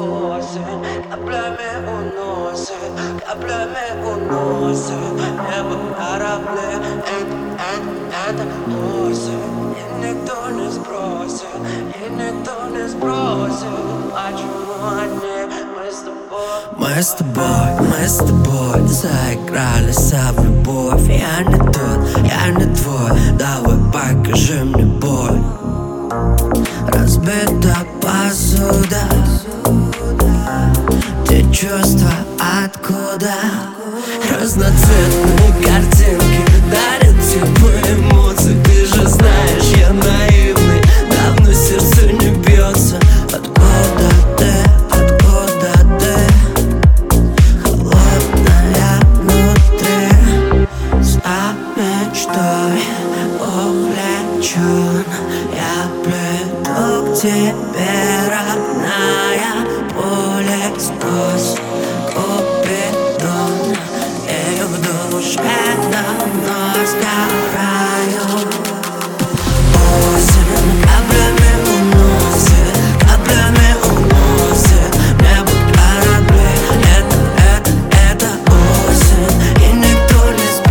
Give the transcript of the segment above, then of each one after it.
осень, каплями уносит небо корабли. Это осень, и никто не спросит, почему одни мы с тобой. Мы с тобой заигрались в любовь. Я не твой, давай покажи мне боль. Разбита посуда, те чувства откуда? Разноцветные картинки дарят теплые эмоции. Ты же знаешь, я наивный, давно сердце не бьется. Откуда ты? Холодная внутри, за мечтой увлечен. Я приду к тебе, родная, пуля сквозь купидон. И в душе давно сгораю. Осень каплями уносит небо корабли. Это осень, и никто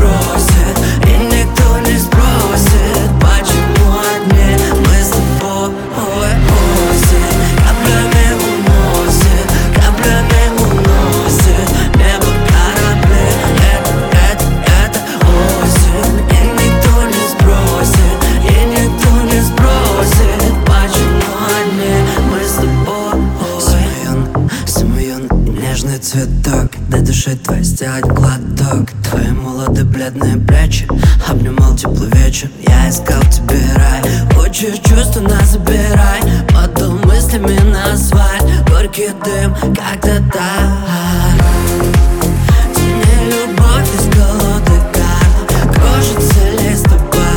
не спросит, почему одни мы с тобой. Осень каплями уносит небо корабли. Это осень, и никто не спросит, почему одни мы с тобой. Самоюн, нежный цветок, дай душе твоей сделать глоток. Твои молодые бледные плечи обнимал теплый вечер. Я искал тебе рай, хочешь чувства нас забирай. Потом мыслями назвать горький дым, как-то так. Тяни любовь из колоды карт, кружится листопад.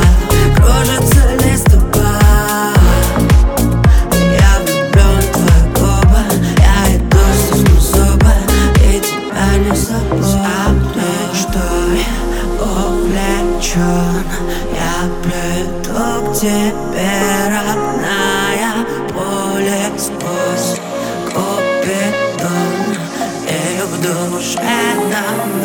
Я влюблен в твои губы, я иду стисну зубы, и тебя не забуду. Мечтой увлечен, я приду к тебе, родная, пуля сквозь купидон. И в душе давно